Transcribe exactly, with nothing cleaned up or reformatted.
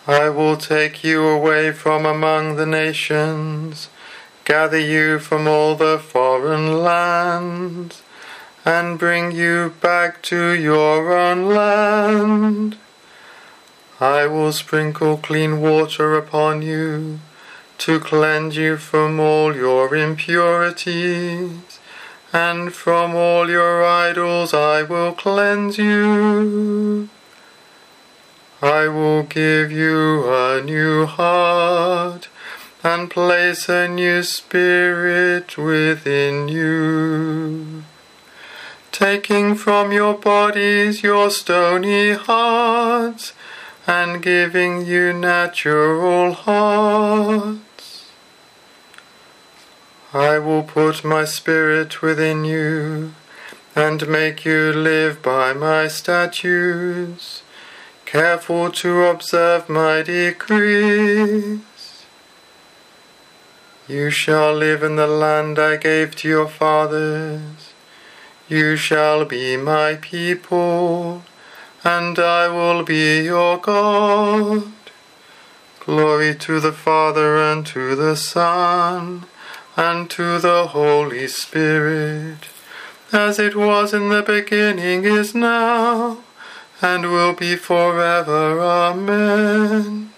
I will take you away from among the nations, gather you from all the foreign lands, and bring you back to your own land. I will sprinkle clean water upon you, to cleanse you from all your impurities, and from all your idols I will cleanse you. I will give you a new heart, and place a new spirit within you, taking from your bodies your stony hearts, and giving you natural hearts. I will put my spirit within you, and make you live by my statutes, careful to observe my decrees. You shall live in the land I gave to your fathers. You shall be my people, and I will be your God. Glory to the Father, and to the Son, and to the Holy Spirit, as it was in the beginning, is now, and will be forever. Amen.